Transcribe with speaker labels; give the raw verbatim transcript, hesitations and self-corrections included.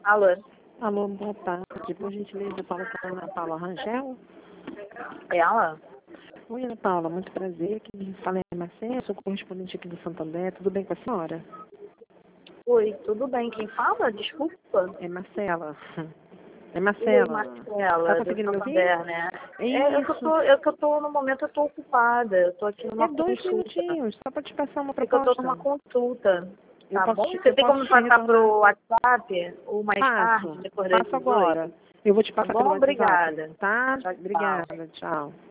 Speaker 1: Alô?
Speaker 2: Alô, boa tarde. Por gentileza, fala com a Ana Paula Rangel.
Speaker 1: Ela?
Speaker 2: Oi, Ana Paula, muito prazer. Quem fala é Marcela, sou correspondente aqui do Santander. Tudo bem com a senhora?
Speaker 1: Oi, tudo bem? Quem fala? Desculpa.
Speaker 2: É Marcela. É
Speaker 1: Oi,
Speaker 2: Marcela.
Speaker 1: Marcela,
Speaker 2: Tá
Speaker 1: do
Speaker 2: conseguindo me ouvir?
Speaker 1: Santander, né?
Speaker 2: É
Speaker 1: É, eu que eu
Speaker 2: isso.
Speaker 1: tô, eu que eu tô, no momento eu tô ocupada. Eu tô aqui numa
Speaker 2: É dois
Speaker 1: consulta.
Speaker 2: minutinhos, só para te passar uma
Speaker 1: É que eu tô
Speaker 2: proposta.
Speaker 1: numa consulta.
Speaker 2: Eu
Speaker 1: Tá
Speaker 2: posso
Speaker 1: bom?
Speaker 2: te,
Speaker 1: Você
Speaker 2: eu
Speaker 1: tem
Speaker 2: posso
Speaker 1: como me
Speaker 2: te
Speaker 1: passar
Speaker 2: retornar.
Speaker 1: pro WhatsApp ou mais tarde,
Speaker 2: Passo.
Speaker 1: depois das
Speaker 2: Passo agora.
Speaker 1: dezoito?
Speaker 2: Eu vou te
Speaker 1: Tá
Speaker 2: passar pelo
Speaker 1: bom?
Speaker 2: WhatsApp,
Speaker 1: Obrigada.
Speaker 2: tá?
Speaker 1: Tchau, tchau.
Speaker 2: Obrigada, tchau.